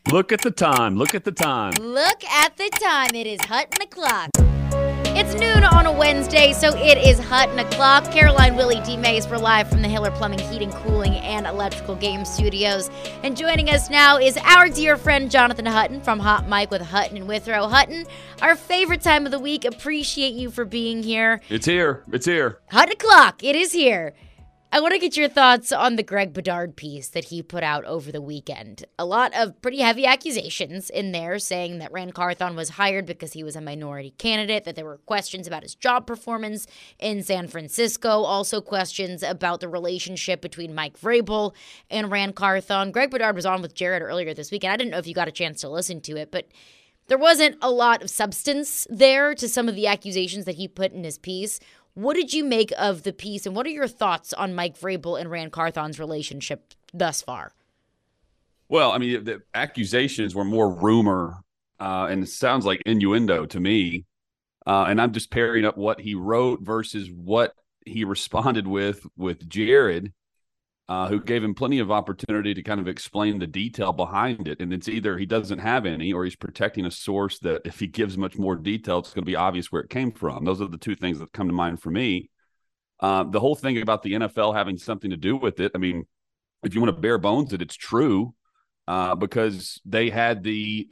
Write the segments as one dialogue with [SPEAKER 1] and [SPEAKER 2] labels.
[SPEAKER 1] Look at the time. Look at the time.
[SPEAKER 2] Look at the time. It is Hutton o'clock. It's noon on a Wednesday, so it is Hutton o'clock. Caroline, Willie, D. Mays, we're live from the Hiller Plumbing, Heating, Cooling, and Electrical Game Studios. And joining us now is our dear friend Jonathan Hutton from Hot Mic with Hutton and Withrow. Hutton, our favorite time of the week. Appreciate you for being here.
[SPEAKER 1] It's here. It's here.
[SPEAKER 2] Hutton o'clock. It is here. I want to get your thoughts on the Greg Bedard piece that he put out over the weekend. A lot of pretty heavy accusations in there saying that Ran Carthon was hired because he was a minority candidate, that there were questions about his job performance in San Francisco, also questions about the relationship between Mike Vrabel and Ran Carthon. Greg Bedard was on with Jared earlier this week, and I didn't know if you got a chance to listen to it, but there wasn't a lot of substance there to some of the accusations that he put in his piece. What did you make of the piece, and what are your thoughts on Mike Vrabel and Ran Carthon's relationship thus far?
[SPEAKER 1] Well, I mean, the accusations were more rumor, and it sounds like innuendo to me. And I'm just pairing up what he wrote versus what he responded with Jared, who gave him plenty of opportunity to kind of explain the detail behind it. And it's either he doesn't have any or he's protecting a source that if he gives much more detail, it's going to be obvious where it came from. Those are the two things that come to mind for me. The whole thing about the NFL having something to do with it, I mean, if you want to bare bones it, it's true because they had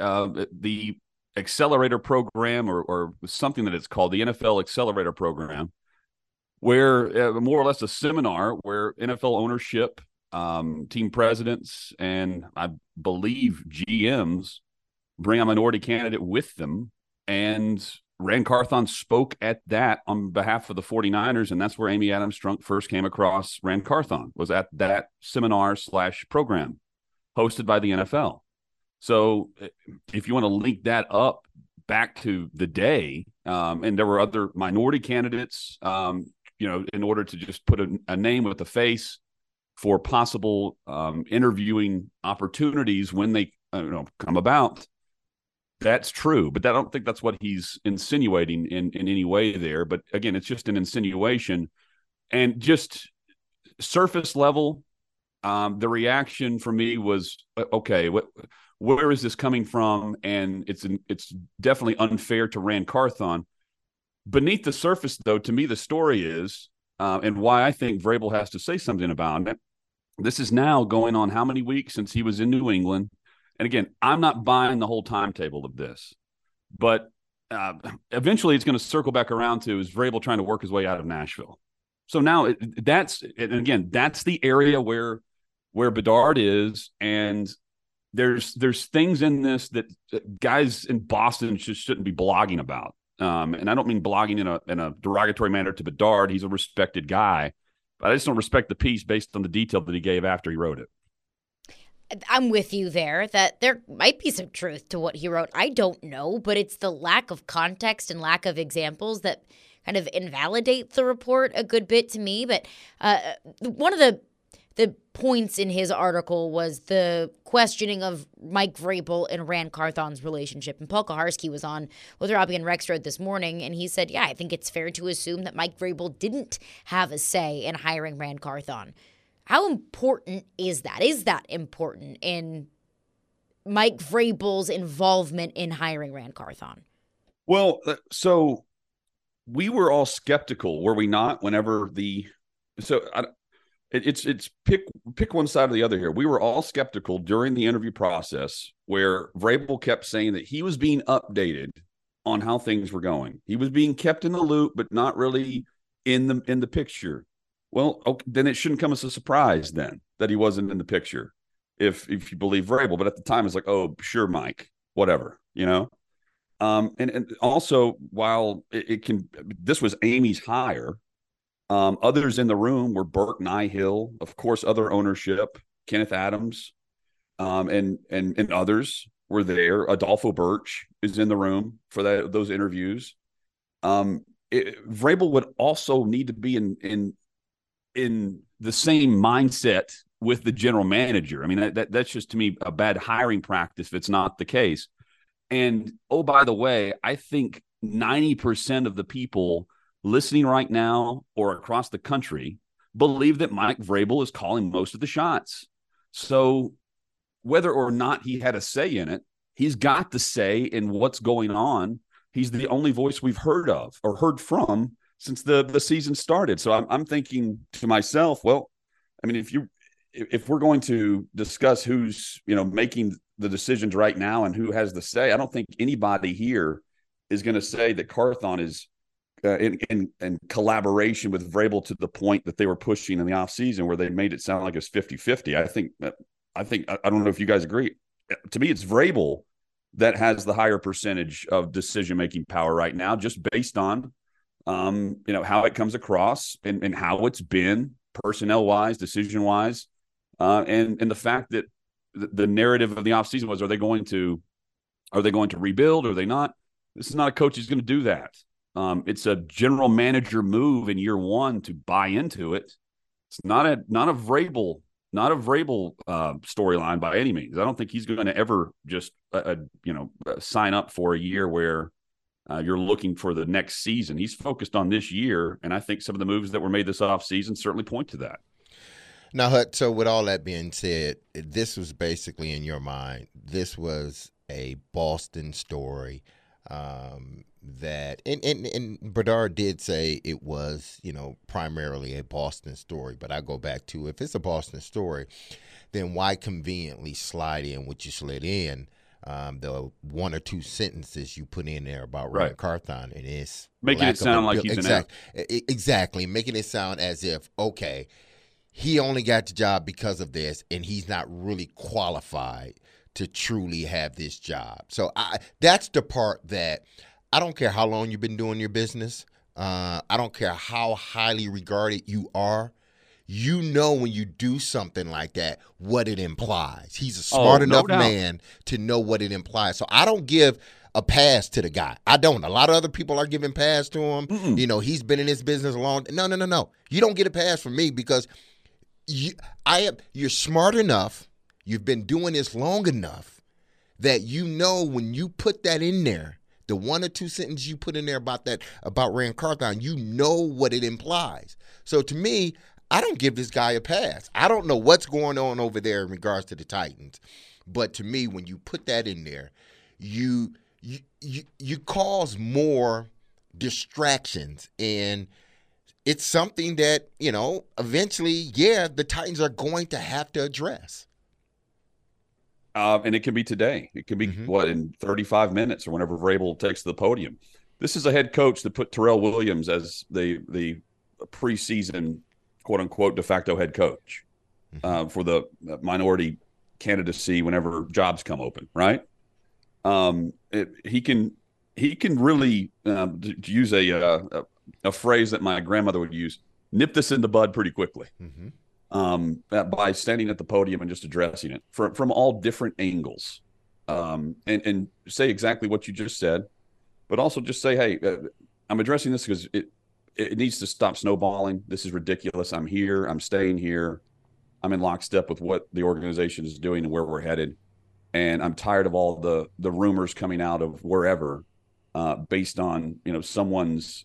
[SPEAKER 1] the accelerator program or something that it's called, the NFL accelerator program, where more or less a seminar where NFL ownership, team presidents, and I believe GMs bring a minority candidate with them. And Ran Carthon spoke at that on behalf of the 49ers, and that's where Amy Adams Strunk first came across Ran Carthon, was at that seminar/program hosted by the NFL. So if you want to link that up back to the day, and there were other minority candidates, in order to just put a name with a face for possible interviewing opportunities when they come about. That's true, but I don't think that's what he's insinuating in any way there. But again, it's just an insinuation, and just surface level. The reaction for me was, okay, where is this coming from? And it's definitely unfair to Ran Carthon. Beneath the surface, though, to me, the story is, and why I think Vrabel has to say something about it. This is now going on how many weeks since he was in New England? And again, I'm not buying the whole timetable of this, but eventually it's going to circle back around to, is Vrabel trying to work his way out of Nashville? So now that's the area where Bedard is, and there's things in this that guys in Boston just shouldn't be blogging about. And I don't mean blogging in a derogatory manner to Bedard. He's a respected guy, but I just don't respect the piece based on the detail that he gave after he wrote it.
[SPEAKER 2] I'm with you there that there might be some truth to what he wrote. I don't know, but it's the lack of context and lack of examples that kind of invalidate the report a good bit to me. But one of the points in his article was the questioning of Mike Vrabel and Ran Carthon's relationship. And Paul Kaharski was on with Robbie and Rexroad this morning, and he said, yeah, I think it's fair to assume that Mike Vrabel didn't have a say in hiring Ran Carthon. How important is that? Is that important in Mike Vrabel's involvement in hiring Ran Carthon?
[SPEAKER 1] Well, so we were all skeptical, were we not, whenever it's pick one side or the other here. We were all skeptical during the interview process where Vrabel kept saying that he was being updated on how things were going. He was being kept in the loop, but not really in the picture. Well, okay, then it shouldn't come as a surprise then that he wasn't in the picture, if you believe Vrabel. But at the time, it's like, oh, sure, Mike, whatever, And also, while this was Amy's hire. Others in the room were Burke Nihill, of course, other ownership, Kenneth Adams, and others were there. Adolfo Birch is in the room for those interviews. Vrabel would also need to be in the same mindset with the general manager. I mean, that's just, to me, a bad hiring practice if it's not the case. And, oh, by the way, I think 90% of the people listening right now or across the country believe that Mike Vrabel is calling most of the shots. So whether or not he had a say in it, he's got the say in what's going on. He's the only voice we've heard of or heard from since the season started. So I'm thinking to myself, well, I mean, if we're going to discuss who's, making the decisions right now and who has the say, I don't think anybody here is going to say that Carthon is in collaboration with Vrabel to the point that they were pushing in the offseason where they made it sound like it was 50-50. I don't know if you guys agree. To me, it's Vrabel that has the higher percentage of decision-making power right now, just based on, how it comes across and how it's been personnel-wise, decision-wise, and the fact that the narrative of the offseason was, are they going to rebuild? Or are they not? This is not a coach who's going to do that. It's a general manager move in year one to buy into it. It's not a Vrabel storyline by any means. I don't think he's going to ever just sign up for a year where you're looking for the next season. He's focused on this year, and I think some of the moves that were made this offseason certainly point to that.
[SPEAKER 3] Now, Hut, so with all that being said, this was basically, in your mind, this was a Boston story that and Bedard did say it was, primarily a Boston story. But I go back to, if it's a Boston story, then why conveniently slide in what you slid in, the one or two sentences you put in there about Ryan Carthon, and it's
[SPEAKER 1] making it sound like he's
[SPEAKER 3] exactly making it sound as if, okay, he only got the job because of this, and he's not really qualified to truly have this job. So that's the part that I don't care how long you've been doing your business. I don't care how highly regarded you are. When you do something like that, what it implies. He's a smart enough man to know what it implies. So I don't give a pass to the guy. I don't. A lot of other people are giving pass to him. Mm-mm. He's been in this business a long. No. You don't get a pass from me because you're smart enough. You've been doing this long enough that when you put that in there, the one or two sentences you put in there about Rand Carthon, you know what it implies. So to me, I don't give this guy a pass. I don't know what's going on over there in regards to the Titans, but to me, when you put that in there, you cause more distractions, and it's something that eventually, the Titans are going to have to address.
[SPEAKER 1] And it can be today. It can be in 35 minutes or whenever Vrabel takes the podium. This is a head coach that put Terrell Williams as the preseason quote unquote de facto head coach for the minority candidacy whenever jobs come open. Right. He can really to use a phrase that my grandmother would use, nip this in the bud pretty quickly. By standing at the podium and just addressing it from all different angles, and say exactly what you just said, but also just say, hey, I'm addressing this because it needs to stop snowballing. This is ridiculous. I'm here. I'm staying here. I'm in lockstep with what the organization is doing and where we're headed. And I'm tired of all the rumors coming out of wherever based on, someone's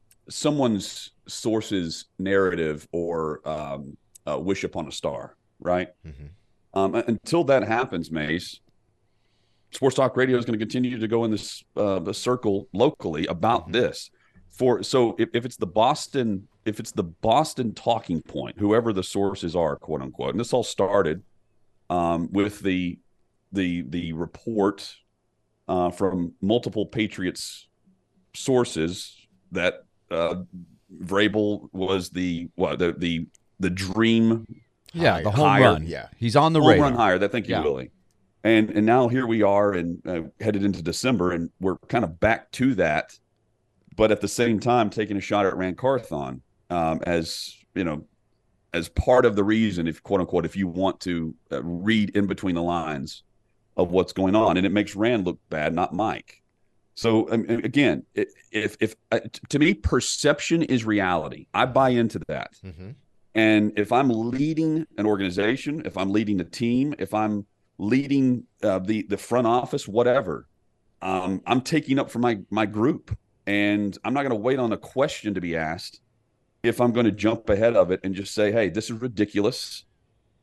[SPEAKER 1] source's narrative or wish upon a star, right? Until that happens, Mace, Sports Talk Radio is going to continue to go in this the circle locally about this. So if it's the Boston talking point, whoever the sources are, quote unquote, and this all started with the report from multiple Patriots sources that Vrabel was the dream,
[SPEAKER 4] the home run.
[SPEAKER 3] Yeah,
[SPEAKER 4] he's on the
[SPEAKER 1] home
[SPEAKER 4] radar.
[SPEAKER 1] run hire. Thank you, Willie. And now here we are, and headed into December, and we're kind of back to that, but at the same time taking a shot at Rand Carthon as part of the reason, if quote unquote, if you want to read in between the lines of what's going on, and it makes Rand look bad, not Mike. So again, if to me, perception is reality. I buy into that. And if I'm leading an organization, if I'm leading a team, if I'm leading the front office, whatever, I'm taking up for my group, and I'm not going to wait on a question to be asked if I'm going to jump ahead of it and just say, hey, this is ridiculous.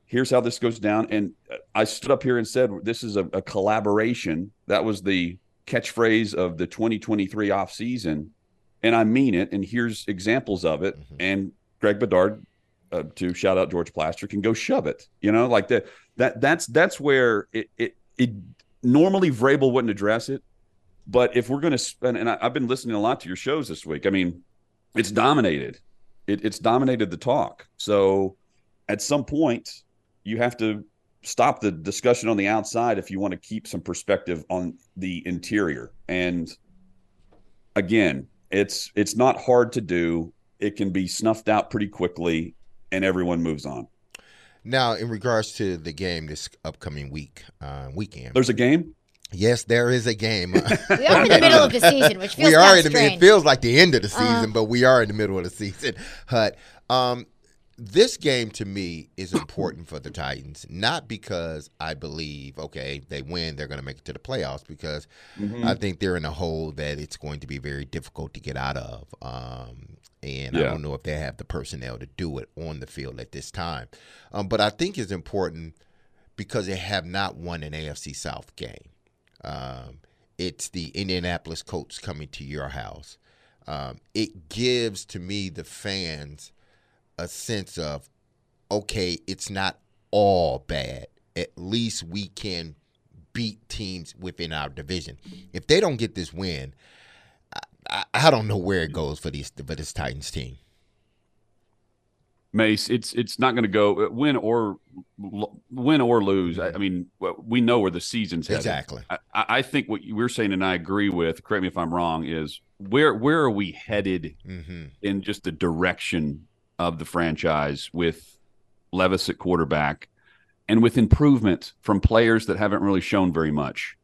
[SPEAKER 1] Here's how this goes down. And I stood up here and said, this is a collaboration. That was the catchphrase of the 2023 offseason. And I mean it. And here's examples of it. Mm-hmm. And Greg Bedard, to shout out George Plaster, can go shove it. Like that's where it normally Vrabel wouldn't address it. But if we're going to spend, and I've been listening a lot to your shows this week. I mean, it's dominated. It's dominated the talk. So at some point, you have to stop the discussion on the outside if you want to keep some perspective on the interior. And again, it's not hard to do. It can be snuffed out pretty quickly, and everyone moves on.
[SPEAKER 3] Now, in regards to the game this upcoming weekend.
[SPEAKER 1] There's a game?
[SPEAKER 3] Yes, there is a game.
[SPEAKER 2] We are in the middle of the season, which feels
[SPEAKER 3] it feels like the end of the season, but we are in the middle of the season. Hut. This game to me is important for the Titans, not because I believe, okay, they win, they're going to make it to the playoffs, because I think they're in a hole that it's going to be very difficult to get out of. I don't know if they have the personnel to do it on the field at this time. But I think it's important because they have not won an AFC South game. It's the Indianapolis Colts coming to your house. It gives, to me, the fans a sense of, okay, it's not all bad. At least we can beat teams within our division. If they don't get this win, I don't know where it goes for this Titans team.
[SPEAKER 1] Mace, it's not going to go win or lose. I mean, we know where the season's headed.
[SPEAKER 3] Exactly.
[SPEAKER 1] I think what you were saying, and I agree with, correct me if I'm wrong, is where are we headed in just the direction of the franchise with Levis at quarterback and with improvement from players that haven't really shown very much.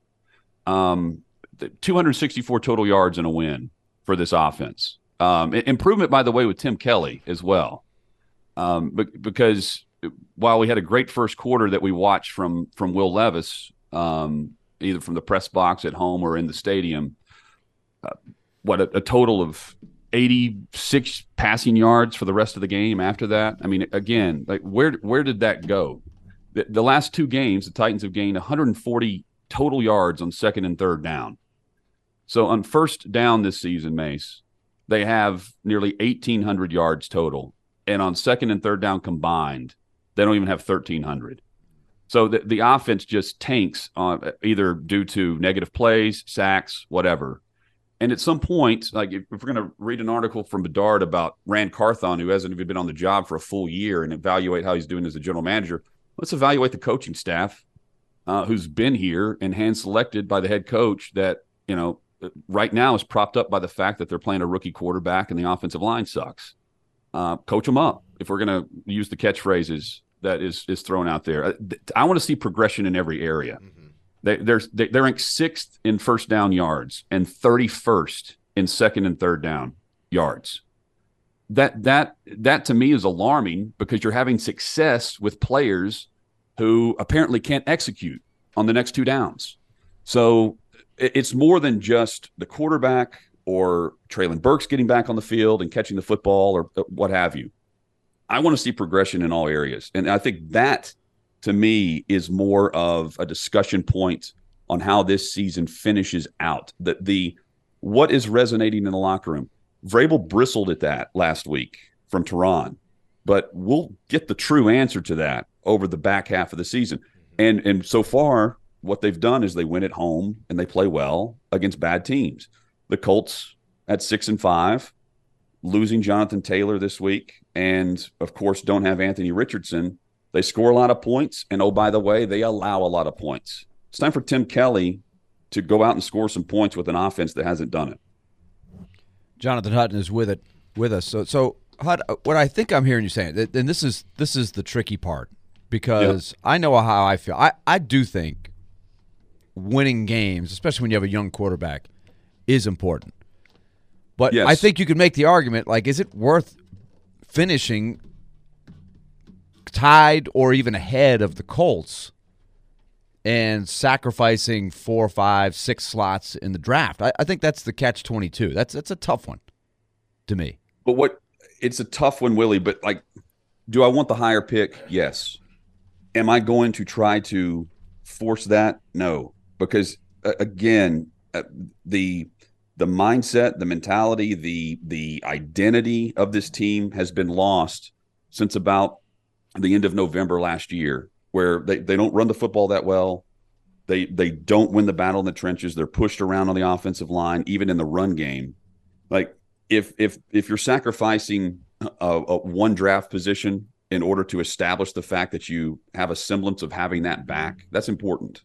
[SPEAKER 1] 264 total yards and a win for this offense. Improvement, by the way, with Tim Kelly as well. Because while we had a great first quarter that we watched from Will Levis, either from the press box at home or in the stadium, a total of 86 passing yards for the rest of the game after that. I mean, again, like where did that go? The last two games, the Titans have gained 140 total yards on second and third down. So on first down this season, Mace, they have nearly 1,800 yards total. And on second and third down combined, they don't even have 1,300. So the offense just tanks either due to negative plays, sacks, whatever. And at some point, like if we're going to read an article from Bedard about Rand Carthon, who hasn't even been on the job for a full year, and evaluate how he's doing as a general manager, let's evaluate the coaching staff who's been here and hand-selected by the head coach that, right now is propped up by the fact that they're playing a rookie quarterback and the offensive line sucks. Coach them up, if we're going to use the catchphrases that is thrown out there. I want to see progression in every area. They're ranked 6th in first down yards and 31st in second and third down yards. That to me is alarming, because you're having success with players who apparently can't execute on the next two downs. So it's more than just the quarterback or Treylon Burks getting back on the field and catching the football or what have you. I want to see progression in all areas. And I think that, to me, is more of a discussion point on how this season finishes out. What is resonating in the locker room. Vrabel bristled at that last week from Tehran, but we'll get the true answer to that over the back half of the season. And so far, what they've done is they win at home and they play well against bad teams. The Colts at 6-5, losing Jonathan Taylor this week, and of course don't have Anthony Richardson. They score a lot of points, and oh, by the way, they allow a lot of points. It's time for Tim Kelly to go out and score some points with an offense that hasn't done it.
[SPEAKER 4] Jonathan Hutton is with us. So Hut, what I think I'm hearing you saying, and this is the tricky part, because I know how I feel. I do think winning games, especially when you have a young quarterback, is important. But yes. I think you could make the argument, like, is it worth finishing tied or even ahead of the Colts and sacrificing 4, 5, 6 slots in the draft? I think that's the catch-22. That's a tough one to me.
[SPEAKER 1] But it's a tough one, Willie, but like, do I want the higher pick? Yes. Am I going to try to force that? No, because again, the mindset, the mentality, the identity of this team has been lost since about the end of November last year, where they don't run the football that well. They don't win the battle in the trenches. They're pushed around on the offensive line, even in the run game. Like if you're sacrificing a one draft position in order to establish the fact that you have a semblance of having that back, that's important,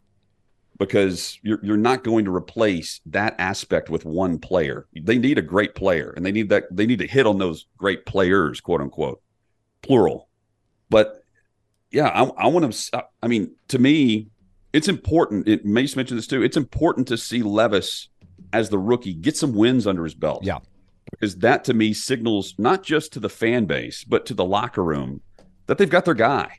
[SPEAKER 1] because you're not going to replace that aspect with one player. They need a great player, and they need to hit on those great players, quote unquote, plural. But yeah, I want to. I mean, to me, it's important. Mace mentioned this too. It's important to see Levis as the rookie get some wins under his belt.
[SPEAKER 4] Yeah,
[SPEAKER 1] because that to me signals not just to the fan base but to the locker room that they've got their guy.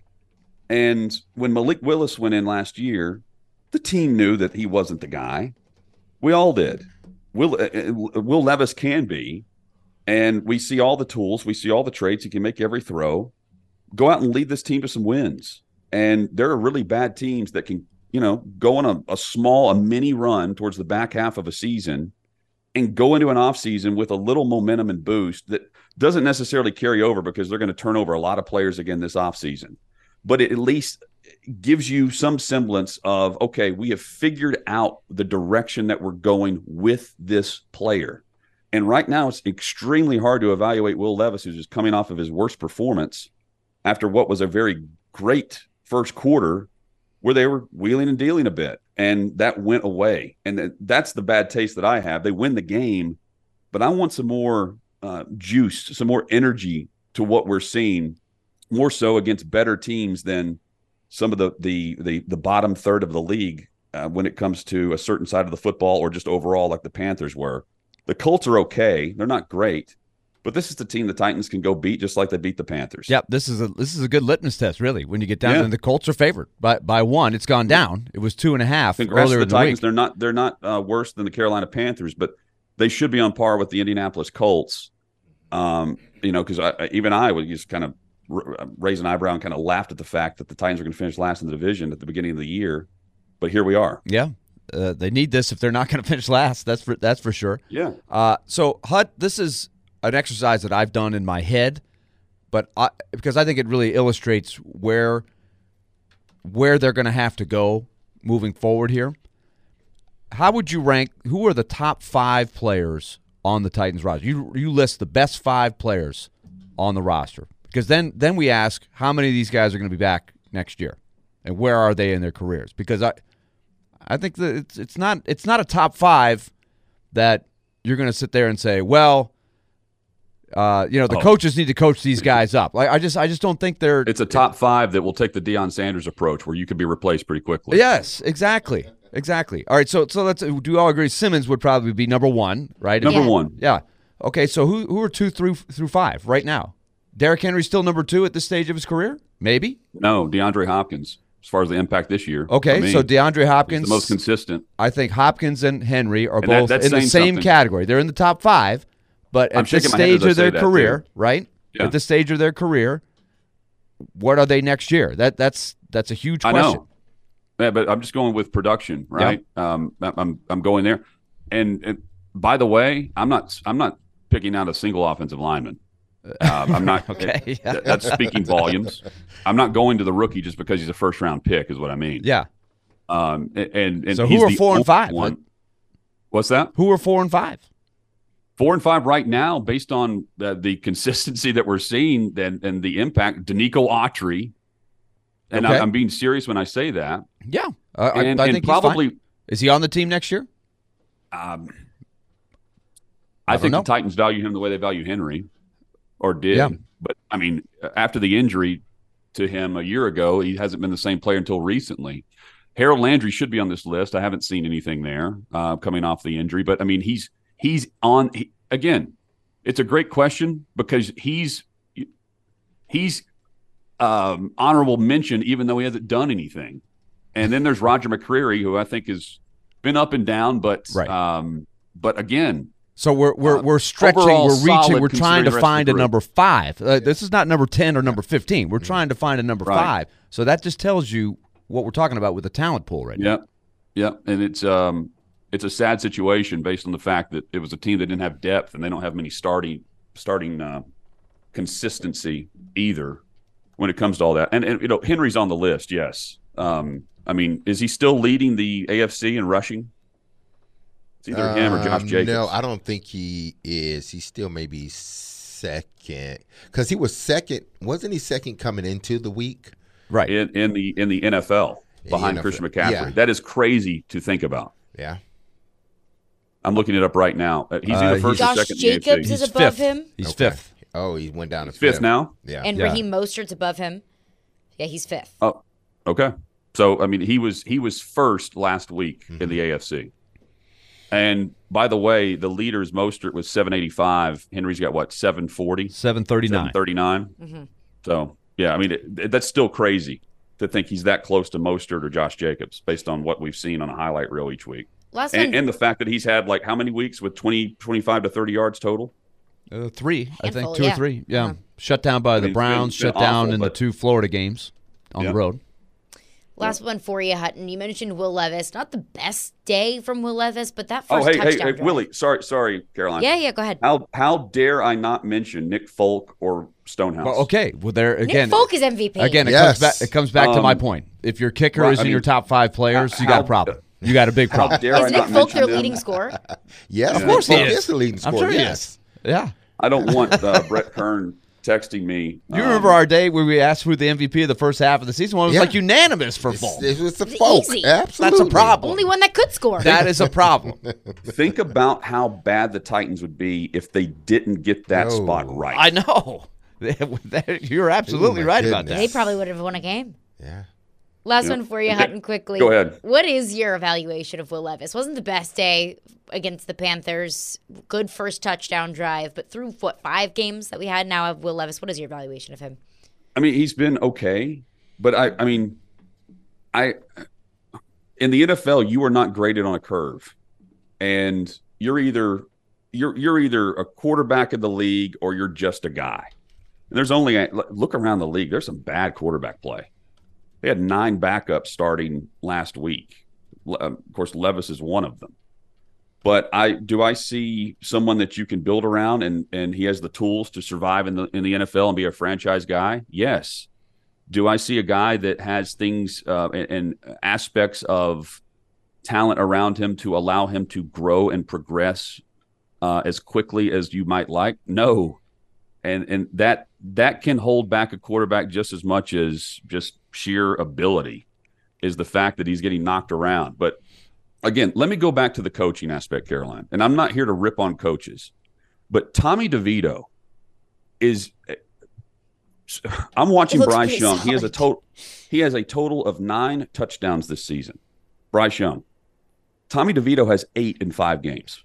[SPEAKER 1] And when Malik Willis went in last year, the team knew that he wasn't the guy. We all did. Will Levis can be, and we see all the tools. We see all the traits. He can make every throw. Go out and lead this team to some wins. And there are really bad teams that can, go on a mini run towards the back half of a season and go into an offseason with a little momentum and boost that doesn't necessarily carry over, because they're going to turn over a lot of players again this offseason. But it at least gives you some semblance of, okay, we have figured out the direction that we're going with this player. And right now it's extremely hard to evaluate Will Levis, who's just coming off of his worst performance after what was a very great first quarter where they were wheeling and dealing a bit, and that went away. And that's the bad taste that I have. They win the game, but I want some more juice, some more energy to what we're seeing, more so against better teams than some of the bottom third of the league when it comes to a certain side of the football, or just overall like the Panthers were. The Colts are okay. They're not great. But this is the team the Titans can go beat, just like they beat the Panthers.
[SPEAKER 4] Yep, this is a good litmus test, really. When you get down to the Colts are favored by one. It's gone down. It was 2.5
[SPEAKER 1] Congrats
[SPEAKER 4] earlier
[SPEAKER 1] to
[SPEAKER 4] in
[SPEAKER 1] the Titans.
[SPEAKER 4] week.
[SPEAKER 1] They're not worse than the Carolina Panthers, but they should be on par with the Indianapolis Colts. Because even I would just kind of raise an eyebrow and kind of laughed at the fact that the Titans are going to finish last in the division at the beginning of the year. But here we are.
[SPEAKER 4] Yeah. They need this if they're not going to finish last. That's for sure.
[SPEAKER 1] Yeah.
[SPEAKER 4] So, Hut, this is an exercise that I've done in my head, but because I think it really illustrates where they're going to have to go moving forward here. How would you rank, who are the top 5 players on the Titans roster? You list the best 5 players on the roster, because then we ask how many of these guys are going to be back next year, and where are they in their careers? Because I think that it's not a top 5 that you're going to sit there and say, well, the coaches need to coach these guys up. Like I just don't think they're.
[SPEAKER 1] It's a top 5 that will take the Deion Sanders approach, where you could be replaced pretty quickly.
[SPEAKER 4] Yes, exactly. All right, so let's. Do we all agree Simmons would probably be number 1, right?
[SPEAKER 1] Number 1.
[SPEAKER 4] Yeah. Okay, so who are 2 through 5 right now? Derrick Henry still number 2 at this stage of his career? Maybe.
[SPEAKER 1] No, DeAndre Hopkins, as far as the impact this year.
[SPEAKER 4] Okay, so DeAndre Hopkins,
[SPEAKER 1] the most consistent.
[SPEAKER 4] I think Hopkins and Henry are both in the same category. They're in the top 5. But at this stage of their career, right? Yeah. At this stage of their career, what are they next year? That's a huge question.
[SPEAKER 1] I know. Yeah, but I'm just going with production, right? Yeah. I'm going there. And by the way, I'm not picking out a single offensive lineman. I'm not.
[SPEAKER 4] Okay.
[SPEAKER 1] That's speaking volumes. I'm not going to the rookie just because he's a first round pick, is what I mean.
[SPEAKER 4] Yeah.
[SPEAKER 1] And
[SPEAKER 4] so who are 4 and 5?
[SPEAKER 1] What's that?
[SPEAKER 4] Who are 4 and 5?
[SPEAKER 1] 4 and 5 right now, based on the consistency that we're seeing and the impact. Danico Autry, and okay. I'm being serious when I say that.
[SPEAKER 4] Yeah, I think probably he's fine. Is he on the team next year?
[SPEAKER 1] I think the Titans value him the way they value Henry, or did.
[SPEAKER 4] Yeah.
[SPEAKER 1] But I mean, after the injury to him a year ago, he hasn't been the same player until recently. Harold Landry should be on this list. I haven't seen anything there coming off the injury, but I mean, he's on again. It's a great question because he's honorable mention, even though he hasn't done anything. And then there's Roger McCreary, who I think has been up and down, but
[SPEAKER 4] right.
[SPEAKER 1] But again,
[SPEAKER 4] So we're stretching,
[SPEAKER 1] overall
[SPEAKER 4] we're reaching,
[SPEAKER 1] solid
[SPEAKER 4] we're trying to
[SPEAKER 1] considering the rest of
[SPEAKER 4] find
[SPEAKER 1] the
[SPEAKER 4] a
[SPEAKER 1] group.
[SPEAKER 4] number 5. This is not number 10 or number 15. We're trying to find a number
[SPEAKER 1] Right.
[SPEAKER 4] 5. So that just tells you what we're talking about with the talent pool right now.
[SPEAKER 1] Yep. And it's a sad situation based on the fact that it was a team that didn't have depth and they don't have many starting consistency either when it comes to all that. And you know, Henry's on the list, yes. I mean, is he still leading the AFC in rushing? It's either him or Josh Jacobs.
[SPEAKER 3] No, I don't think he is. He still may be second because he was second. Wasn't he second coming into the week?
[SPEAKER 4] Right.
[SPEAKER 1] In the NFL behind
[SPEAKER 3] NFL.
[SPEAKER 1] Christian McCaffrey.
[SPEAKER 3] Yeah.
[SPEAKER 1] That is crazy to think about.
[SPEAKER 3] Yeah.
[SPEAKER 1] I'm looking it up right now. He's either first or
[SPEAKER 2] Josh
[SPEAKER 1] second in the
[SPEAKER 2] Jacobs
[SPEAKER 1] AFC.
[SPEAKER 2] is
[SPEAKER 4] He's
[SPEAKER 2] above
[SPEAKER 4] fifth.
[SPEAKER 2] him,
[SPEAKER 4] He's
[SPEAKER 3] Okay.
[SPEAKER 4] 5th.
[SPEAKER 3] Oh, he went down to
[SPEAKER 1] Fifth now?
[SPEAKER 3] Yeah.
[SPEAKER 2] and
[SPEAKER 4] Yeah.
[SPEAKER 2] Raheem Mostert's above him. Yeah, he's 5th.
[SPEAKER 1] Oh, okay. So I mean, he was first last week in the AFC. And by the way, the leaders Mostert was 785. Henry's got what, 740?
[SPEAKER 4] 739.
[SPEAKER 1] 739. So yeah, I mean that's still crazy to think he's that close to Mostert or Josh Jacobs based on what we've seen on a highlight reel each week.
[SPEAKER 2] Last one,
[SPEAKER 1] And the fact that he's had like how many weeks with 25 to 30 yards total?
[SPEAKER 4] 3, I think,
[SPEAKER 2] Handful,
[SPEAKER 4] 2
[SPEAKER 2] yeah.
[SPEAKER 4] or 3. Yeah. Shut down by the
[SPEAKER 1] mean,
[SPEAKER 4] Browns,
[SPEAKER 1] it's been
[SPEAKER 4] shut down
[SPEAKER 1] awful,
[SPEAKER 4] in the
[SPEAKER 1] but-
[SPEAKER 4] 2 Florida games on
[SPEAKER 1] Yeah.
[SPEAKER 4] the road.
[SPEAKER 2] last one for you, Hutton. You mentioned Will Levis. Not the best day from Will Levis, but that first
[SPEAKER 1] Oh, hey,
[SPEAKER 2] touchdown drive.
[SPEAKER 1] Willie. Sorry, Caroline.
[SPEAKER 2] Yeah, go ahead.
[SPEAKER 1] How dare I not mention Nick Folk or Stonehouse?
[SPEAKER 4] Well, okay. Well, there again.
[SPEAKER 2] Nick Folk is MVP.
[SPEAKER 4] Again,
[SPEAKER 3] Yes.
[SPEAKER 4] it comes back to my point. If your kicker
[SPEAKER 1] right,
[SPEAKER 4] is
[SPEAKER 1] I
[SPEAKER 4] in your
[SPEAKER 1] mean,
[SPEAKER 4] top 5 players, you got a problem. You got a big
[SPEAKER 1] How
[SPEAKER 4] problem.
[SPEAKER 1] dare I
[SPEAKER 2] Is Nick
[SPEAKER 1] not
[SPEAKER 2] Folk
[SPEAKER 1] mention
[SPEAKER 2] your
[SPEAKER 1] them?
[SPEAKER 2] leading scorer?
[SPEAKER 3] Yes,
[SPEAKER 1] Of course he
[SPEAKER 3] Nick
[SPEAKER 4] is.
[SPEAKER 3] the leading
[SPEAKER 4] I'm
[SPEAKER 3] scorer.
[SPEAKER 4] sure he
[SPEAKER 3] Yes.
[SPEAKER 4] is. Yeah.
[SPEAKER 1] I don't want Brett Kern texting me.
[SPEAKER 4] You remember our day where we asked who the MVP of the first half of the season was? It was
[SPEAKER 3] Yeah.
[SPEAKER 4] like unanimous for Folk.
[SPEAKER 3] It was the
[SPEAKER 2] It's
[SPEAKER 3] folk.
[SPEAKER 2] easy.
[SPEAKER 3] Absolutely.
[SPEAKER 4] That's a problem.
[SPEAKER 2] Only one that could score.
[SPEAKER 4] That is a problem.
[SPEAKER 1] Think about how bad the Titans would be if they didn't get that
[SPEAKER 3] No.
[SPEAKER 1] spot right.
[SPEAKER 4] I know. You're absolutely
[SPEAKER 3] Oh, my
[SPEAKER 4] right about
[SPEAKER 3] goodness.
[SPEAKER 2] They
[SPEAKER 4] that.
[SPEAKER 2] probably would have won a game.
[SPEAKER 3] Yeah.
[SPEAKER 2] Last
[SPEAKER 1] Yeah.
[SPEAKER 2] one for you,
[SPEAKER 1] Okay.
[SPEAKER 2] Hutton, quickly.
[SPEAKER 1] Go ahead.
[SPEAKER 2] What is your evaluation of Will Levis? Wasn't the best day against the Panthers. Good first touchdown drive, but through 5 games that we had now of Will Levis, what is your evaluation of him?
[SPEAKER 1] I mean, he's been okay, but I mean, in the NFL, you are not graded on a curve, and you're either a quarterback of the league or you're just a guy. And there's only look around the league. There's some bad quarterback play. They had 9 backups starting last week. Of course, Levis is one of them. But I see someone that you can build around, and he has the tools to survive in the NFL and be a franchise guy? Yes. Do I see a guy that has things and aspects of talent around him to allow him to grow and progress as quickly as you might like? No. And that can hold back a quarterback just as much as just sheer ability, is the fact that he's getting knocked around. But again, let me go back to the coaching aspect, Caroline. And I'm not here to rip on coaches, but Tommy DeVito is – I'm watching
[SPEAKER 2] looks
[SPEAKER 1] Bryce
[SPEAKER 2] pretty
[SPEAKER 1] Young. He has a
[SPEAKER 2] solid.
[SPEAKER 1] total of 9 touchdowns this season. Bryce Young. Tommy DeVito has 8 in 5 games.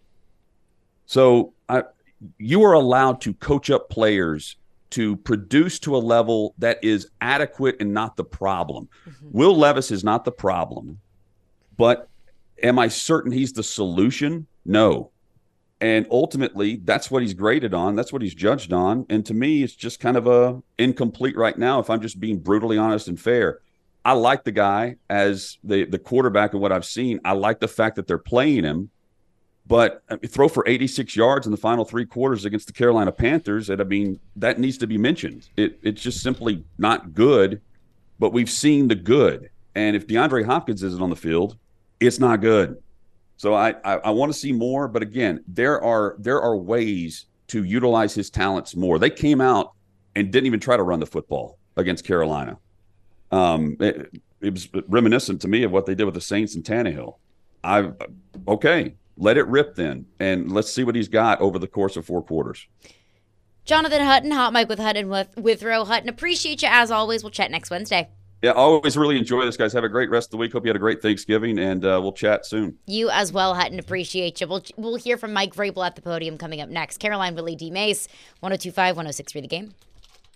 [SPEAKER 1] So you are allowed to coach up players to produce to a level that is adequate and not the problem. Will Levis is not the problem, but am I certain he's the solution? No. And ultimately, that's what he's graded on. That's what he's judged on. And to me, it's just kind of incomplete right now, if I'm just being brutally honest and fair. I like the guy as the quarterback, and what I've seen. I like the fact that they're playing him. But throw for 86 yards in the final 3 quarters against the Carolina Panthers, and I mean, that needs to be mentioned. It's just simply not good, but we've seen the good. And if DeAndre Hopkins isn't on the field, it's not good. So I want to see more, but again, there are ways to utilize his talents more. They came out and didn't even try to run the football against Carolina. It was reminiscent to me of what they did with the Saints and Tannehill. Okay, let it rip then, and let's see what he's got over the course of 4 quarters.
[SPEAKER 2] Jonathan Hutton, Hot Mike with Hutton Withrow. Hutton, appreciate you as always. We'll chat next Wednesday.
[SPEAKER 1] Yeah, I always really enjoy this, guys. Have a great rest of the week. Hope you had a great Thanksgiving, and we'll chat soon.
[SPEAKER 2] You as well, Hutton. Appreciate you. We'll hear from Mike Vrabel at the podium coming up next. Caroline, Willie D. Mace, 102.5, 106.3 The Game.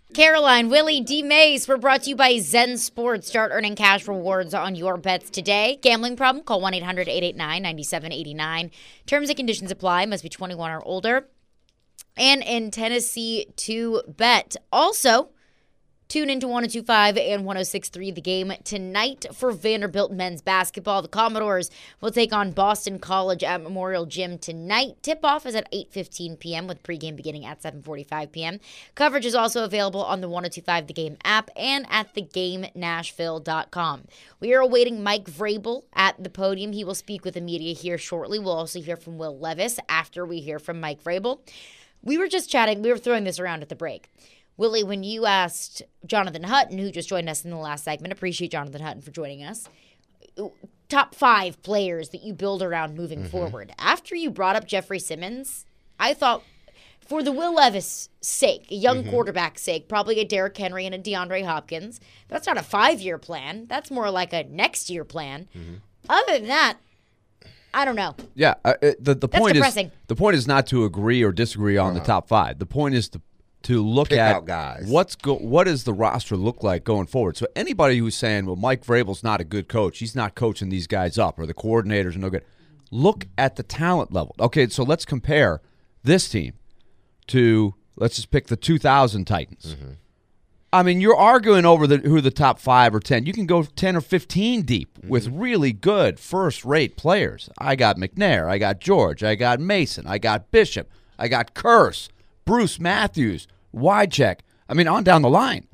[SPEAKER 2] Caroline, Willie, D. Mace, we're brought to you by Zen Sports. Start earning cash rewards on your bets today. Gambling problem? Call 1-800-889-9789. Terms and conditions apply. Must be 21 or older. And in Tennessee to bet. Also, tune into 102.5 and 106.3 The Game tonight for Vanderbilt men's basketball. The Commodores will take on Boston College at Memorial Gym tonight. Tip-off is at 8:15 p.m. with pregame beginning at 7:45 p.m. Coverage is also available on the 102.5 The Game app and at thegamenashville.com. We are awaiting Mike Vrabel at the podium. He will speak with the media here shortly. We'll also hear from Will Levis after we hear from Mike Vrabel. We were just chatting. We were throwing this around at the break. Willie, when you asked Jonathan Hutton, who just joined us in the last segment, appreciate Jonathan Hutton for joining us, top 5 players that you build around moving forward. After you brought up Jeffrey Simmons, I thought for the Will Levis sake, a young quarterback's sake, probably a Derrick Henry and a DeAndre Hopkins, that's not a 5-year plan. That's more like a next year plan. Other than that, I don't know.
[SPEAKER 4] Yeah, the point
[SPEAKER 2] depressing.
[SPEAKER 4] is the point is not to agree or disagree on the top 5. The point is to look
[SPEAKER 3] Pick
[SPEAKER 4] at
[SPEAKER 3] out guys.
[SPEAKER 4] what does the roster look like going forward. So anybody who's saying, well, Mike Vrabel's not a good coach, he's not coaching these guys up, or the coordinators are no good, look at the talent level. Okay, so let's compare this team to, let's just pick the 2000 Titans. I mean, you're arguing over who the top 5 or 10. You can go 10 or 15 deep with really good first-rate players. I got McNair, I got George, I got Mason, I got Bishop, I got Curse, Bruce Matthews, Wycheck. I mean, on down the line.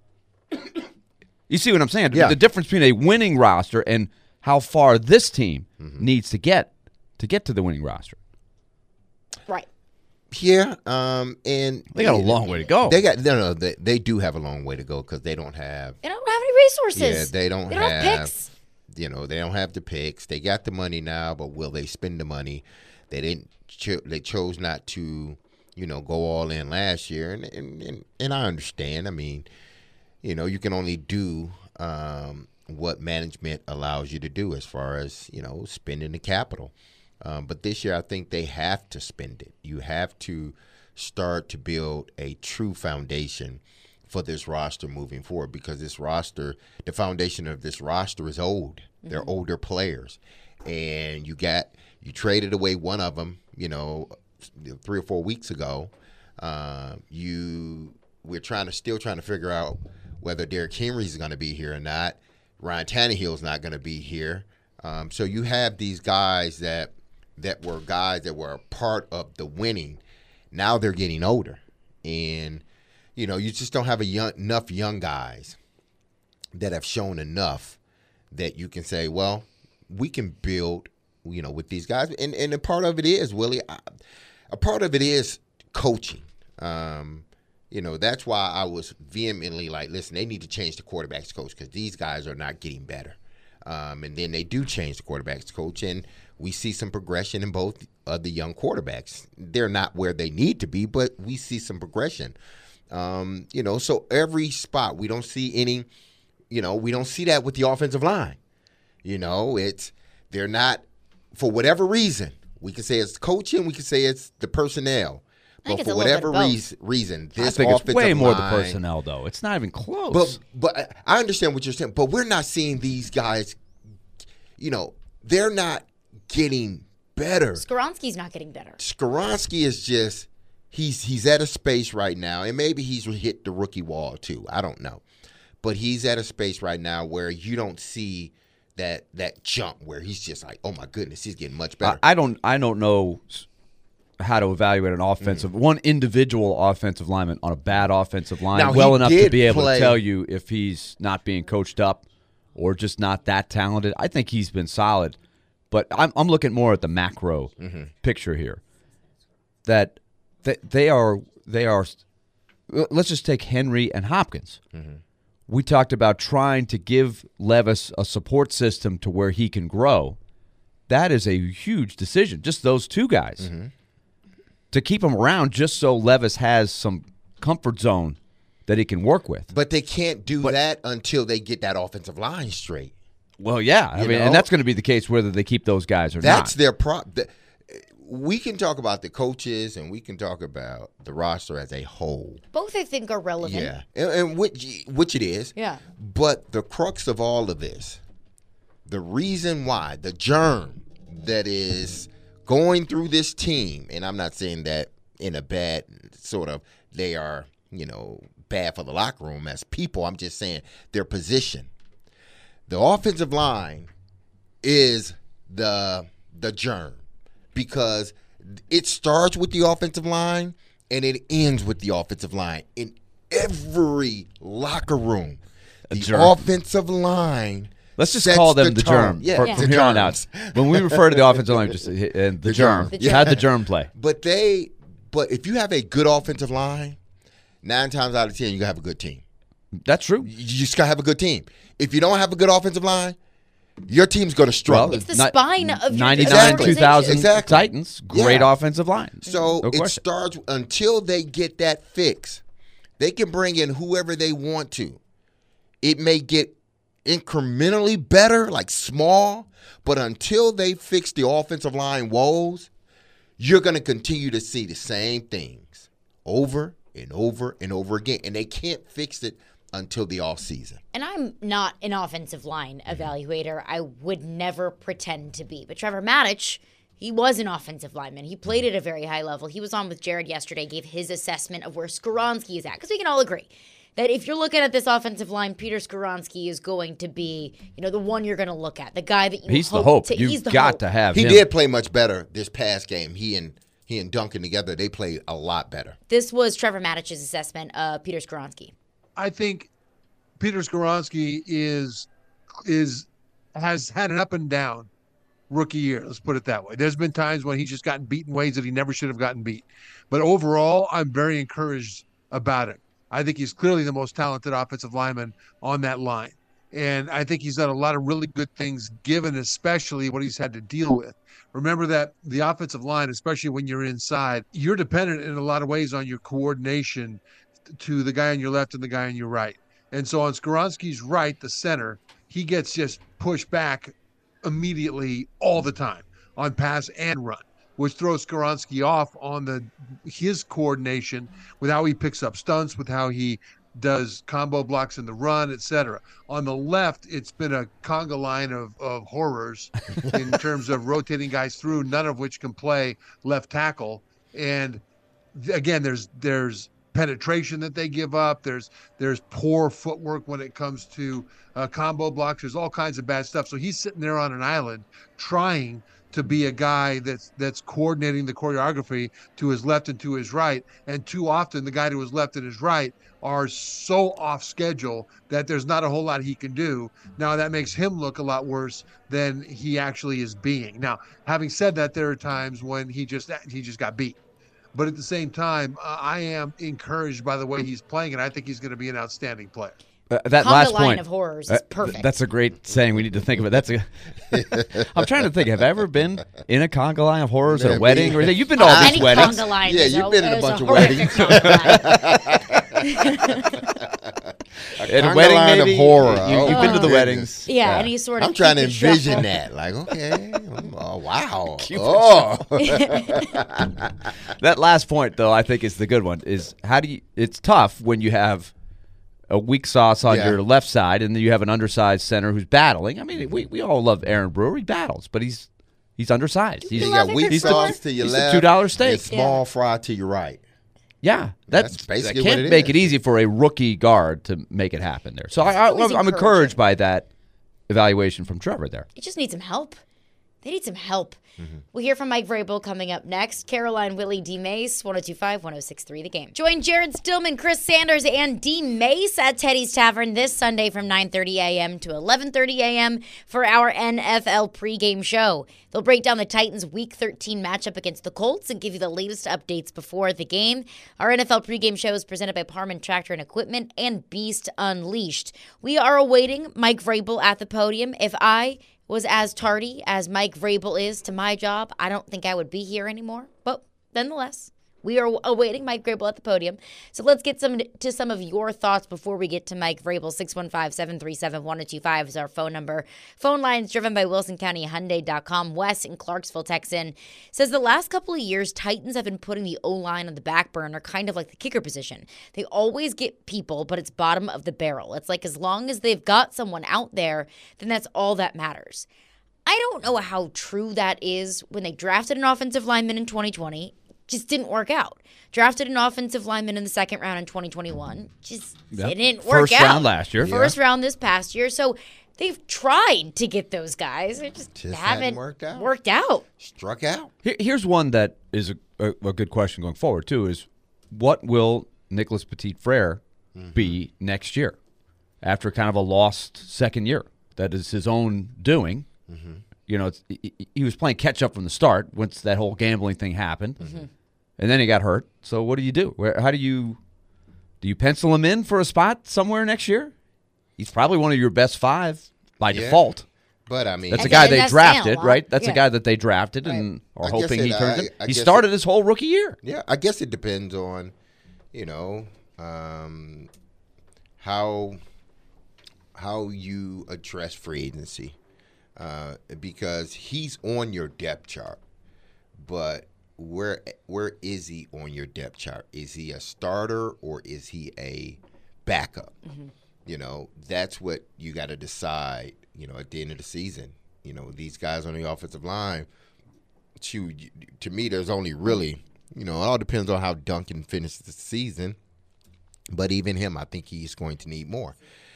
[SPEAKER 4] You see what I'm saying?
[SPEAKER 3] Yeah.
[SPEAKER 4] The difference between a winning roster and how far this team needs to get to the winning roster.
[SPEAKER 2] Right.
[SPEAKER 3] Yeah, and
[SPEAKER 4] They got a long way to go.
[SPEAKER 3] They do have a long way to go because they don't have.
[SPEAKER 2] They don't have any resources.
[SPEAKER 3] Yeah, they don't
[SPEAKER 2] have picks.
[SPEAKER 3] They don't have the picks. They got the money now, but will they spend the money? They didn't. They chose not to. Go all in last year, and I understand. I mean, you can only do what management allows you to do as far as spending the capital. But this year, I think they have to spend it. You have to start to build a true foundation for this roster moving forward, because this roster, the foundation of this roster is old. They're older players, and you traded away one of them. 3 or 4 weeks ago. We're still trying to figure out whether Derrick Henry is going to be here or not. Ryan Tannehill's not going to be here. So you have these guys that were a part of the winning. Now they're getting older, and you just don't have enough young guys that have shown enough that you can say, well, we can build, with these guys. And a part of it is, Willie, a part of it is coaching. That's why I was vehemently like, listen, they need to change the quarterback's coach because these guys are not getting better. And then they do change the quarterback's coach, and we see some progression in both of the young quarterbacks. They're not where they need to be, but we see some progression. So every spot, we don't see any, we don't see that with the offensive line. They're not, for whatever reason. We can say it's coaching. We can say it's the personnel. But for whatever reason, this
[SPEAKER 4] I think
[SPEAKER 3] offensive
[SPEAKER 4] it's way more
[SPEAKER 3] line,
[SPEAKER 4] the personnel, though. It's not even close.
[SPEAKER 3] But I understand what you're saying. But we're not seeing these guys. They're not getting better.
[SPEAKER 2] Skoronski's not getting better.
[SPEAKER 3] Skoronski is just he's at a space right now, and maybe he's hit the rookie wall too. I don't know, but he's at a space right now where you don't see that jump where he's just like, oh my goodness, he's getting much better.
[SPEAKER 4] I don't know how to evaluate an offensive one individual offensive lineman on a bad offensive line
[SPEAKER 3] now,
[SPEAKER 4] enough to be able to tell you if he's not being coached up or just not that talented. I think he's been solid, but I'm looking more at the macro picture here. That they are. Let's just take Henry and Hopkins. We talked about trying to give Levis a support system to where he can grow. That is a huge decision. Just those two guys. To keep him around just so Levis has some comfort zone that he can work with.
[SPEAKER 3] But they can't do that until they get that offensive line straight.
[SPEAKER 4] Well, yeah. I mean, and that's going to be the case whether they keep those guys or not.
[SPEAKER 3] That's their problem. we can talk about the coaches and we can talk about the roster as a whole.
[SPEAKER 2] Both, I think, are relevant.
[SPEAKER 3] Yeah, and which it is.
[SPEAKER 2] Yeah.
[SPEAKER 3] But the crux of all of this, the reason why, the germ that is going through this team, and I'm not saying that in a bad sort of, they are, bad for the locker room as people. I'm just saying their position. The offensive line is the germ, because it starts with the offensive line and it ends with the offensive line. In every locker room, the offensive line.
[SPEAKER 4] Let's just call them the germ from here on out. When we refer to the offensive line, just the germ. You had the germ play.
[SPEAKER 3] But if you have a good offensive line, 9 times out of 10, you have a good team.
[SPEAKER 4] That's true.
[SPEAKER 3] You just got to have a good team. If you don't have a good offensive line, your team's going to struggle.
[SPEAKER 2] It's the spine of your
[SPEAKER 4] 99, 2000 Titans, great offensive line.
[SPEAKER 3] So it starts until they get that fix. They can bring in whoever they want to. It may get incrementally better, like small, but until they fix the offensive line woes, you're going to continue to see the same things over and over and over again, and they can't fix it until the offseason.
[SPEAKER 2] And I'm not an offensive line evaluator. I would never pretend to be. But Trevor Mattich, he was an offensive lineman. He played at a very high level. He was on with Jared yesterday, gave his assessment of where Skoronski is at, because we can all agree that if you're looking at this offensive line, Peter Skoronski is going to be, the one you're going to look at, the guy that you
[SPEAKER 4] he's the hope. You've got to have him.
[SPEAKER 3] He did play much better this past game. He and Duncan together, they played a lot better.
[SPEAKER 2] This was Trevor Mattich's assessment of Peter Skoronski.
[SPEAKER 5] I think Peter Skoronski has had an up and down rookie year. Let's put it that way. There's been times when he's just gotten beat in ways that he never should have gotten beat. But overall, I'm very encouraged about it. I think he's clearly the most talented offensive lineman on that line. And I think he's done a lot of really good things, given especially what he's had to deal with. Remember that the offensive line, especially when you're inside, you're dependent in a lot of ways on your coordination to the guy on your left and the guy on your right. And so on Skoronski's right, the center, he gets just pushed back immediately all the time on pass and run, which throws Skoronski off on his coordination with how he picks up stunts, with how he does combo blocks in the run, etc. On the left, it's been a conga line of horrors in terms of rotating guys through, none of which can play left tackle. And again, there's penetration that they give up. There's poor footwork when it comes to combo blocks. There's all kinds of bad stuff. So he's sitting there on an island trying to be a guy that's coordinating the choreography to his left and to his right. And too often the guy to his left and his right are so off schedule that there's not a whole lot he can do. Now that makes him look a lot worse than he actually is being. Now, having said that, there are times when he just got beat. But at the same time, I am encouraged by the way he's playing, and I think he's going to be an outstanding player.
[SPEAKER 4] That last
[SPEAKER 2] line
[SPEAKER 4] point
[SPEAKER 2] of horrors is perfect.
[SPEAKER 4] That's a great saying. We need to think of it. I'm trying to think. Have I ever been in a conga line of horrors at a wedding? Or you've been to all these weddings.
[SPEAKER 2] Conga line
[SPEAKER 3] you've been in a bunch of weddings.
[SPEAKER 4] At a wedding,
[SPEAKER 3] line
[SPEAKER 4] maybe?
[SPEAKER 3] of horror.
[SPEAKER 4] You've been to the weddings.
[SPEAKER 2] Yeah, and he's sort of.
[SPEAKER 3] I'm trying to envision
[SPEAKER 2] shuffle.
[SPEAKER 3] that. Like, okay, oh, wow.
[SPEAKER 4] That last point, though, I think is the good one. Is how do you? It's tough when you have a weak sauce on your left side, and then you have an undersized center who's battling. I mean, we all love Aaron Brewer. He battles, but he's undersized.
[SPEAKER 3] You got weak sauce to your left.
[SPEAKER 4] He's a $2 steak.
[SPEAKER 3] And small fry to your right.
[SPEAKER 4] Yeah,
[SPEAKER 3] that's basically
[SPEAKER 4] what it is. Can't make it easy for a rookie guard to make it happen there. So I'm encouraged by that evaluation from Trevor there.
[SPEAKER 2] It just needs some help. They need some help. Mm-hmm. We'll hear from Mike Vrabel coming up next. Caroline, Willie, D. Mace, 102.5, 106.3 The Game. Join Jared Stillman, Chris Sanders, and D. Mace at Teddy's Tavern this Sunday from 9:30 a.m. to 11:30 a.m. for our NFL pregame show. They'll break down the Titans' Week 13 matchup against the Colts and give you the latest updates before the game. Our NFL pregame show is presented by Parman Tractor and Equipment and Beast Unleashed. We are awaiting Mike Vrabel at the podium. If I was as tardy as Mike Vrabel is to my job, I don't think I would be here anymore. But nonetheless, We are awaiting Mike Vrabel at the podium. So let's get to some of your thoughts before we get to Mike Vrabel. 615-737-1025 is our phone number. Phone lines driven by WilsonCountyHyundai.com. Wes in Clarksville, Texan, says the last couple of years, Titans have been putting the O-line on the back burner, kind of like the kicker position. They always get people, but it's bottom of the barrel. It's like as long as they've got someone out there, then that's all that matters. I don't know how true that is. When they drafted an offensive lineman in 2020, just didn't work out. Drafted an offensive lineman in the second round in 2021. Just didn't work out.
[SPEAKER 4] First round last year.
[SPEAKER 2] First round this past year. So they've tried to get those guys. They just haven't worked out.
[SPEAKER 3] Struck out.
[SPEAKER 4] Here's one that is a good question going forward, too, is what will Nicholas Petit-Frere be next year after kind of a lost second year? That is his own doing. You know, he was playing catch-up from the start once that whole gambling thing happened. And then he got hurt. So what do you do? How do you pencil him in for a spot somewhere next year? He's probably one of your best 5 by default.
[SPEAKER 3] But I mean,
[SPEAKER 4] that's a guy they drafted, right? That's a guy that they drafted and are hoping he turns it. He started his whole rookie year.
[SPEAKER 3] Yeah, I guess it depends on, how you address free agency, because he's on your depth chart, but where is he on your depth chart? Is he a starter or is he a backup? That's what you got to decide, at the end of the season. These guys on the offensive line, to me, there's only really, it all depends on how Duncan finishes the season. But even him, I think he's going to need more.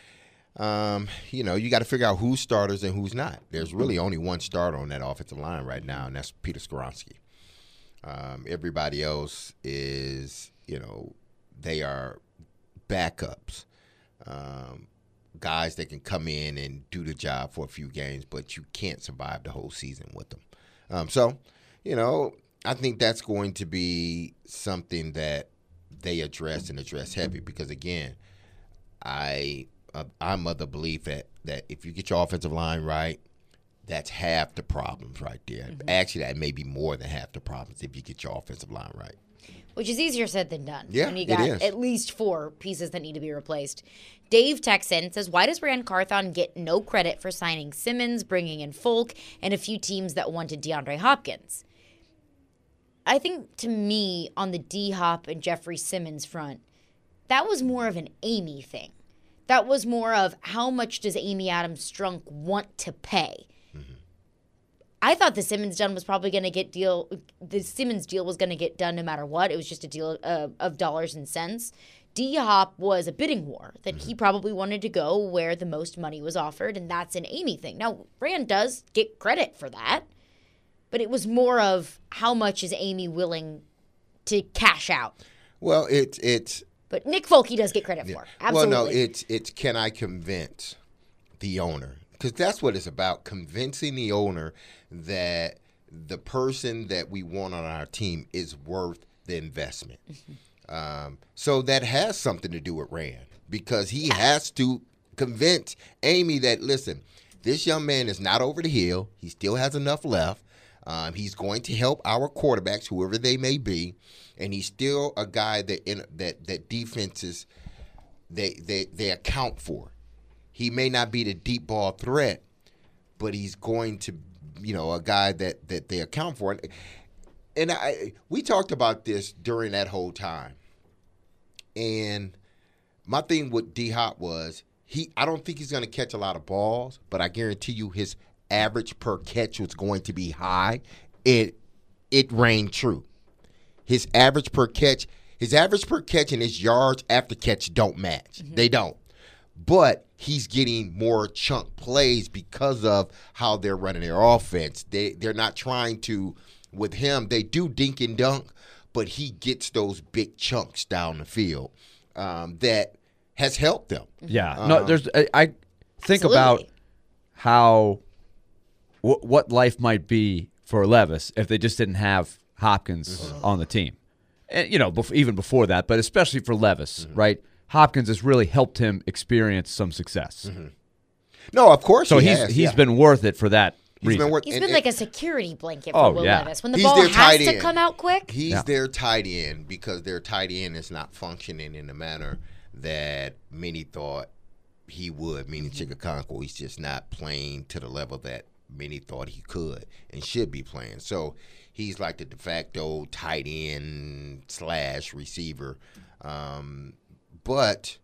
[SPEAKER 3] You got to figure out who's starters and who's not. There's really only one starter on that offensive line right now, and that's Peter Skoronski. Everybody else is, they are backups, guys that can come in and do the job for a few games, but you can't survive the whole season with them. So, I think that's going to be something that they address and address heavy because, again, I'm of the belief that if you get your offensive line right, that's half the problems right there. Actually, that may be more than half the problems if you get your offensive line right.
[SPEAKER 2] Which is easier said than done.
[SPEAKER 3] Yeah,
[SPEAKER 2] when you got at least 4 pieces that need to be replaced. Dave Texan says, why does Ran Carthon get no credit for signing Simmons, bringing in Folk, and a few teams that wanted DeAndre Hopkins? I think, to me, on the D-Hop and Jeffrey Simmons front, that was more of an Amy thing. That was more of how much does Amy Adams Strunk want to pay? I thought the Simmons deal was probably going to get the Simmons deal was going to get done no matter what. It was just a deal of dollars and cents. D-Hop was a bidding war that he probably wanted to go where the most money was offered, and that's an Amy thing. Now, Rand does get credit for that, but it was more of how much is Amy willing to cash out.
[SPEAKER 3] Well, it's.
[SPEAKER 2] But Nick Folke does get credit for. Absolutely.
[SPEAKER 3] Well, no, it's can I convince the owner? Because that's what it's about, convincing the owner that the person that we want on our team is worth the investment. So that has something to do with Rand, because he has to convince Amy that, listen, this young man is not over the hill. He still has enough left. He's going to help our quarterbacks, whoever they may be, and he's still a guy that defenses they account for. He may not be the deep ball threat, but he's going to, a guy that they account for. And we talked about this during that whole time. And my thing with D-Hop was I don't think he's going to catch a lot of balls, but I guarantee you his average per catch was going to be high. It rang true. His average per catch and his yards after catch don't match. They don't. But he's getting more chunk plays because of how they're running their offense. They're not trying to, with him, they do dink and dunk, but he gets those big chunks down the field that has helped them.
[SPEAKER 4] Yeah. I think about how what life might be for Levis if they just didn't have Hopkins on the team. And, even before that, but especially for Levis, right? Hopkins has really helped him experience some success.
[SPEAKER 3] No, of course.
[SPEAKER 4] So he's been worth it for that
[SPEAKER 3] He's been
[SPEAKER 2] He's been like a security blanket
[SPEAKER 4] Oh,
[SPEAKER 2] for Will
[SPEAKER 4] yeah.
[SPEAKER 2] Levis. When the
[SPEAKER 3] He's
[SPEAKER 2] ball
[SPEAKER 3] their
[SPEAKER 2] has
[SPEAKER 3] tight
[SPEAKER 2] to
[SPEAKER 3] end.
[SPEAKER 2] come out quick,
[SPEAKER 3] He's their tight end because their tight end is not functioning in the manner that many thought he would, meaning Chigakonko. He's just not playing to the level that many thought he could and should be playing. So he's like the de facto tight end / receiver. But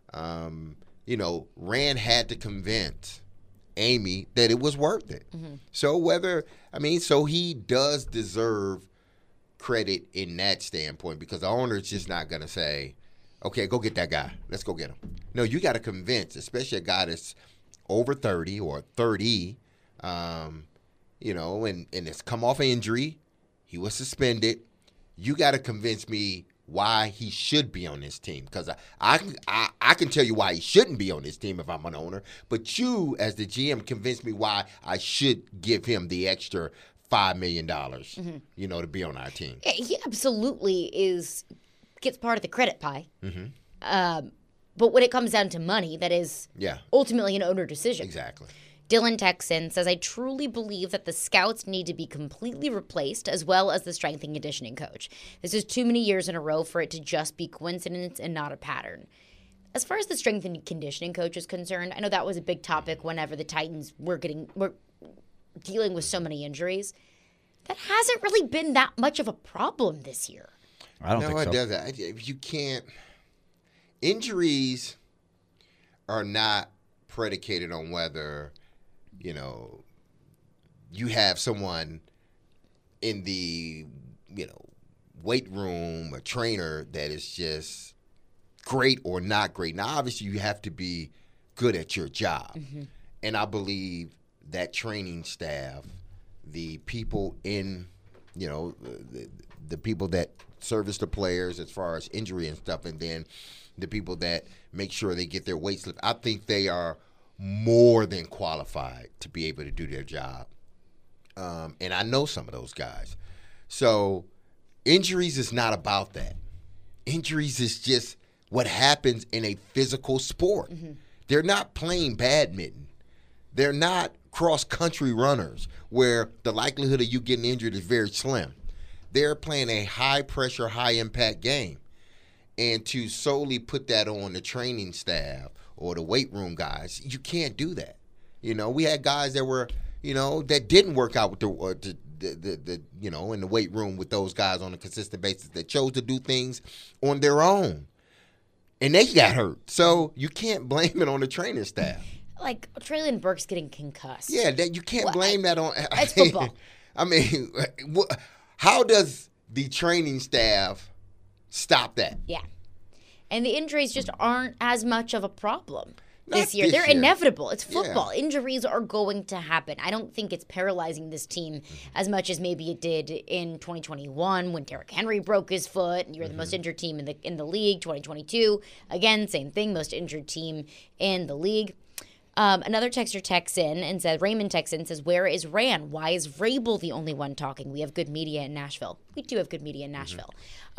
[SPEAKER 3] Rand had to convince Amy that it was worth it. So he does deserve credit in that standpoint because the owner is just not going to say, okay, go get that guy. Let's go get him. No, you got to convince, especially a guy that's over 30 or 30, and it's come off an injury. He was suspended. You got to convince me why he should be on this team because I can tell you why he shouldn't be on this team if I'm an owner. But you, as the GM, convince me why I should give him the extra $5 million, to be on our team.
[SPEAKER 2] yeah, he absolutely gets part of the credit pie. But when it comes down to money, that is ultimately an owner decision.
[SPEAKER 3] Exactly.
[SPEAKER 2] Dylan Texan says, I truly believe that the scouts need to be completely replaced as well as the strength and conditioning coach. This is too many years in a row for it to just be coincidence and not a pattern. As far as the strength and conditioning coach is concerned, I know that was a big topic whenever the Titans were dealing with so many injuries. That hasn't really been that much of a problem this year.
[SPEAKER 4] I don't think so.
[SPEAKER 3] No, it doesn't. You can't. Injuries are not predicated on whether, you have someone in the, weight room, a trainer that is just great or not great. Now, obviously, you have to be good at your job. And I believe that training staff, the people in, the people that service the players as far as injury and stuff, and then the people that make sure they get their weight slipped, I think they are more than qualified to be able to do their job. And I know some of those guys. So injuries is not about that. Injuries is just what happens in a physical sport. They're not playing badminton. They're not cross-country runners where the likelihood of you getting injured is very slim. They're playing a high-pressure, high-impact game. And to solely put that on the training staff or the weight room guys, you can't do that. We had guys that were, that didn't work out with the in the weight room with those guys on a consistent basis that chose to do things on their own. And they got hurt. So you can't blame it on the training staff.
[SPEAKER 2] Like Traylon Burks getting concussed.
[SPEAKER 3] Yeah, you can't blame that on.
[SPEAKER 2] It's football.
[SPEAKER 3] I mean, how does the training staff stop that?
[SPEAKER 2] Yeah. And the injuries just aren't as much of a problem
[SPEAKER 3] Not
[SPEAKER 2] this year.
[SPEAKER 3] this
[SPEAKER 2] They're
[SPEAKER 3] year.
[SPEAKER 2] inevitable. It's football.
[SPEAKER 3] Yeah.
[SPEAKER 2] Injuries are going to happen. I don't think it's paralyzing this team as much as maybe it did in 2021 when Derrick Henry broke his foot and you were the most injured team in the league. 2022, again, same thing, most injured team in the league. Another texter texts in and says, Raymond texts in and says, where is Rand? Why is Vrabel the only one talking? We have good media in Nashville. We do have good media in Nashville.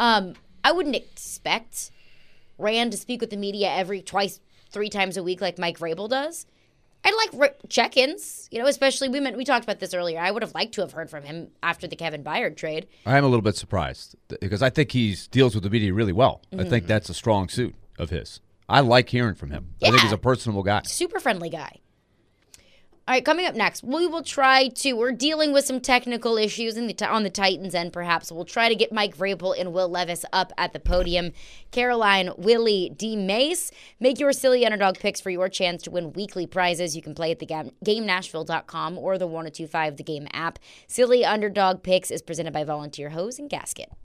[SPEAKER 2] I wouldn't expect Rand to speak with the media twice, 3 times a week like Mike Vrabel does. I'd like check-ins, especially we talked about this earlier. I would have liked to have heard from him after the Kevin Byard trade.
[SPEAKER 4] I am a little bit surprised because I think he deals with the media really well. I think that's a strong suit of his. I like hearing from him. I think he's a personable guy.
[SPEAKER 2] Super friendly guy. All right, coming up next, we're dealing with some technical issues on the Titans end, perhaps. We'll try to get Mike Vrabel and Will Levis up at the podium. Caroline, Willie, D. Mace, make your silly underdog picks for your chance to win weekly prizes. You can play at the GameNashville.com or the 1025 The Game app. Silly Underdog Picks is presented by Volunteer Hose and Gasket.